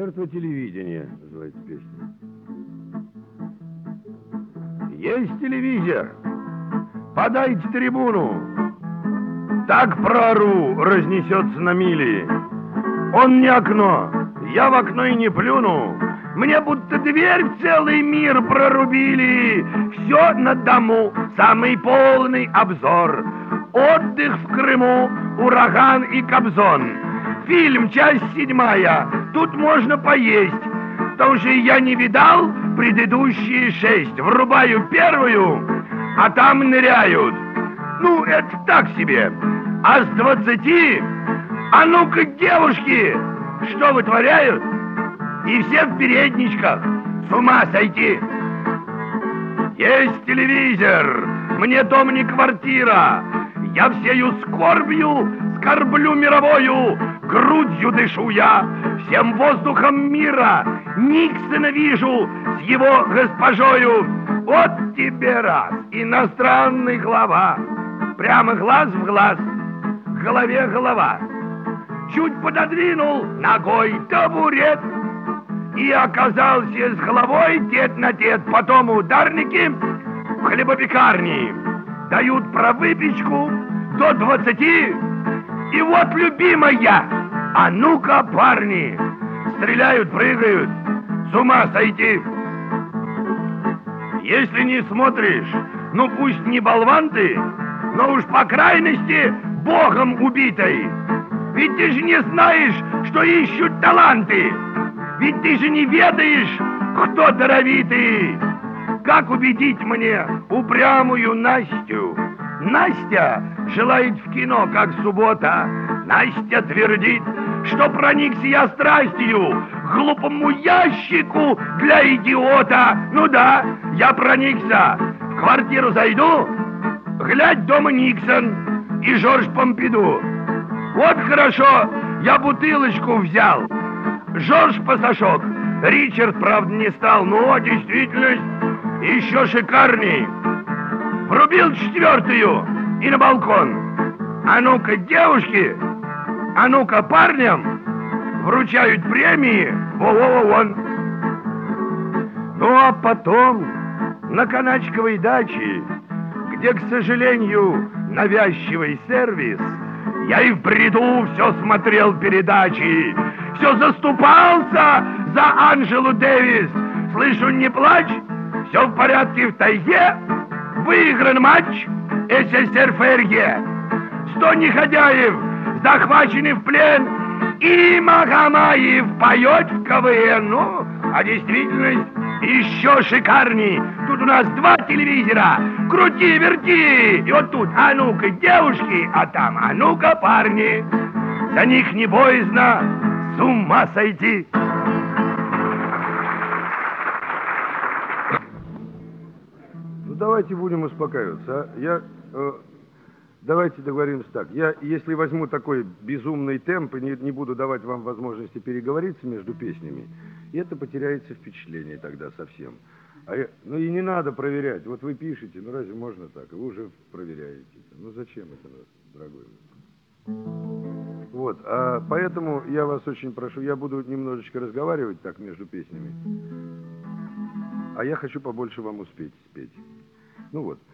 Жертва телевидения, называется песня. Есть телевизор. Подайте трибуну. Так проору, разнесется на мили. Он не окно, я в окно и не плюну. Мне будто дверь в целый мир прорубили. Все на дому, самый полный обзор. Отдых в Крыму, ураган и Кобзон. Фильм, часть 7. Тут можно поесть. Потому что я не видал предыдущие 6. Врубаю первую, а там ныряют. Ну, это так себе. А с 20, а ну-ка, девушки, что вытворяют? И все в передничках. С ума сойти. Есть телевизор, мне дом не квартира. Я всею скорбью скорблю мировою. Грудью дышу я, всем воздухом мира. Никсона вижу с его госпожою. Вот тебе раз, иностранный глава. Прямо глаз в глаз, в голове голова. Чуть пододвинул ногой табурет и оказался с головой тет на тет. Потом ударники в хлебопекарни дают про выпечку до 20. И вот, любимая, а ну-ка, парни, стреляют, прыгают, с ума сойти. Если не смотришь, ну пусть не болван ты, но уж по крайности богом убитой. Ведь ты же не знаешь, что ищут таланты. Ведь ты же не ведаешь, кто даровитый. Как убедить мне упрямую Настю? Настя желает в кино, как суббота. Настя твердит, что проникся я страстью к глупому ящику для идиота. Ну да, я проникся. В квартиру зайду, глядь, дома Никсон и Жорж Помпиду. Вот хорошо, я бутылочку взял. Жорж пасашок. Ричард, правда, не стал, но действительность еще шикарней. Врубил 4-ю и на балкон. А ну-ка, девушки, а ну-ка, парням вручают премии. Во-во-во-вон. Ну, а потом на Каначковой даче, где, к сожалению, навязчивый сервис, я и в бреду все смотрел передачи, все заступался за Анжелу Дэвис. Слышу, не плачь, все в порядке в тайге, выигран матч СССР ФРГ. 100 негодяев захвачены в плен, и Магомаев поет в КВН. Ну, а действительность еще шикарней. Тут у нас 2 телевизора. Крути, верти. И вот тут, а ну-ка, девушки, а там, а ну-ка, парни. За них не боязно с ума сойти. Ну, давайте будем успокаиваться, а? Давайте договоримся так. Я, если возьму такой безумный темп и не буду давать вам возможности переговориться между песнями, это потеряется впечатление тогда совсем. Ну и не надо проверять. Вот вы пишете, ну разве можно так? И вы уже проверяете. Ну зачем это, дорогой? Вот, поэтому я вас очень прошу, я буду немножечко разговаривать так между песнями, а я хочу побольше вам успеть спеть. Ну вот.